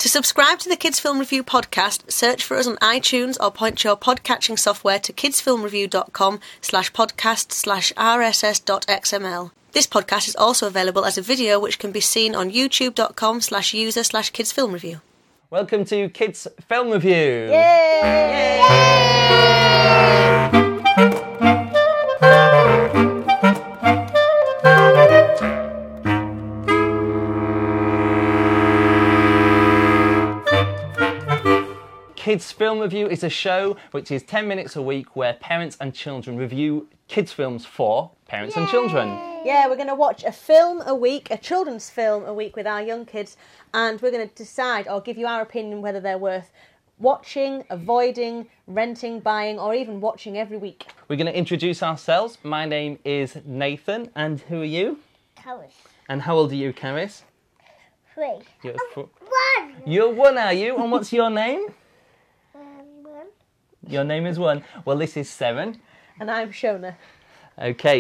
To subscribe to the Kids Film Review podcast, search for us on iTunes or point your podcatching software to kidsfilmreview.com/podcast/rss.xml. This podcast is also available as a video which can be seen on youtube.com/user/kidsfilmreview. Welcome to Kids Film Review. Yay! Yay! Kids Film Review is a show which is 10 minutes a week where parents and children review kids' films for parents and children. Yeah, we're going to watch a film a week, a children's film a week with our young kids, and we're going to decide or give you our opinion whether they're worth watching, avoiding, renting, buying, or even watching every week. We're going to introduce ourselves. My name is Nathan, and who are you? Caris. And how old are you, Caris? 3. You're 1. You're 1, are you? And what's your name? 1. Your name is 1. Well, this is 7. And I'm Shona. Okay.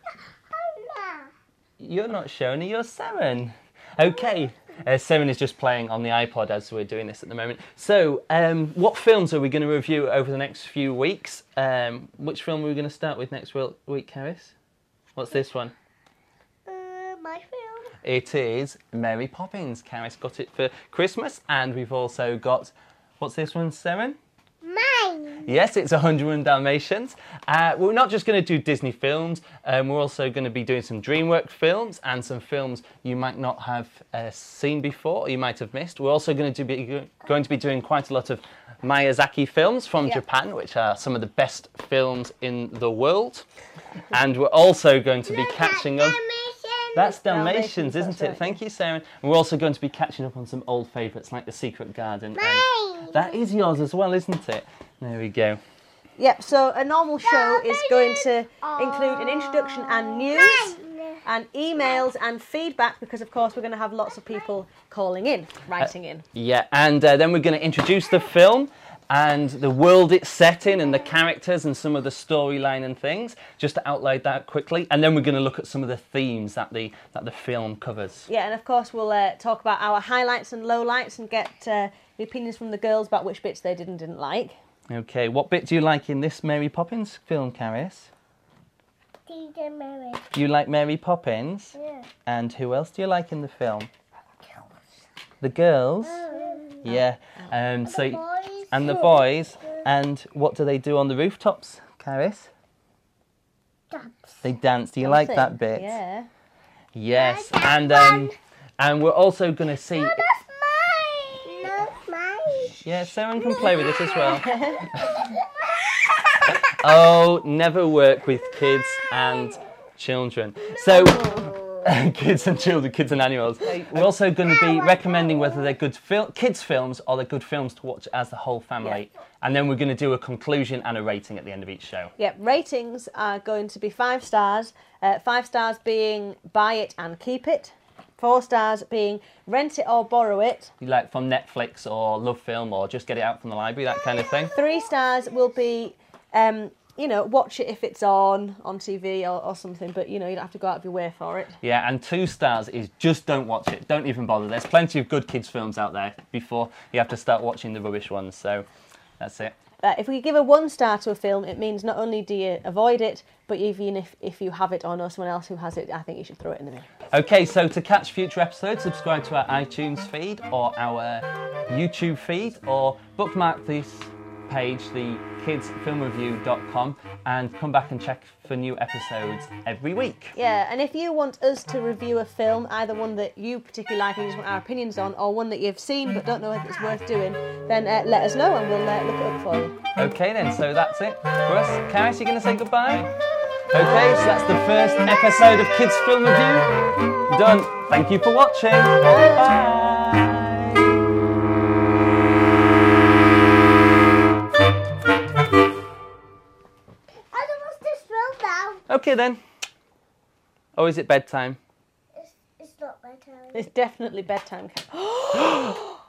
You're not Shona, you're 7. Okay. 7 is just playing on the iPod as we're doing this at the moment. So, what films are we going to review over the next few weeks? Which film are we going to start with next week, Caris? What's this one? My film. It is Mary Poppins. Caris got it for Christmas, and we've also got, what's this one, 7? Mine. Yes, it's 101 Dalmatians. We're not just going to do Disney films, we're also going to be doing some DreamWorks films and some films you might not have seen before or you might have missed. We're also going to be doing quite a lot of Miyazaki films from Japan, which are some of the best films in the world. And we're also going to be catching up... That's Dalmatians, isn't it? Right. Thank you, Sarah. And we're also going to be catching up on some old favourites like The Secret Garden. Mine. That is yours as well, isn't it? There we go. Yep, so a normal show is going to include an introduction and news and emails and feedback because, of course, we're going to have lots of people calling in, writing in. Yeah, and then we're going to introduce the film and the world it's set in and the characters and some of the storyline and things, just to outline that quickly. And then we're going to look at some of the themes that the film covers. Yeah, and of course we'll talk about our highlights and lowlights and get the opinions from the girls about which bits they did and didn't like. Okay, what bit do you like in this Mary Poppins film, Caris? Teacher Mary. You like Mary Poppins? Yeah. And who else do you like in the film? The girls? Yeah. And the boys. And what do they do on the rooftops, Caris? Dance. They dance. Do you like that bit? Yeah. Yes. And we're also going to see... No, that's mine. That's mine. Yeah, Sarah can play with it as well. Oh, never work with kids and children. So... kids and children, kids and animals. We're also going to be recommending whether they're good kids' films or they're good films to watch as the whole family. Yeah. And then we're going to do a conclusion and a rating at the end of each show. Yep, ratings are going to be 5 stars. 5 stars being buy it and keep it. 4 stars being rent it or borrow it. Like from Netflix or Love Film or just get it out from the library, that kind of thing. 3 stars will be... watch it if it's on TV or something, but, you don't have to go out of your way for it. Yeah, and 2 stars is just don't watch it. Don't even bother. There's plenty of good kids' films out there before you have to start watching the rubbish ones, so that's it. If we give a 1 star to a film, it means not only do you avoid it, but even if you have it or know someone else who has it, I think you should throw it in the bin. Okay, so to catch future episodes, subscribe to our iTunes feed or our YouTube feed or bookmark this page, the kidsfilmreview.com, and come back and check for new episodes every week. Yeah, and if you want us to review a film, either one that you particularly like and you just want our opinions on, or one that you've seen but don't know if it's worth doing, then let us know and we'll look it up for you. Okay then, so that's it for us. Caris, you going to say goodbye? Okay, so that's the first episode of Kids Film Review done. Thank you for watching. Bye. Okay then. Or is it bedtime? It's not bedtime. It's definitely bedtime.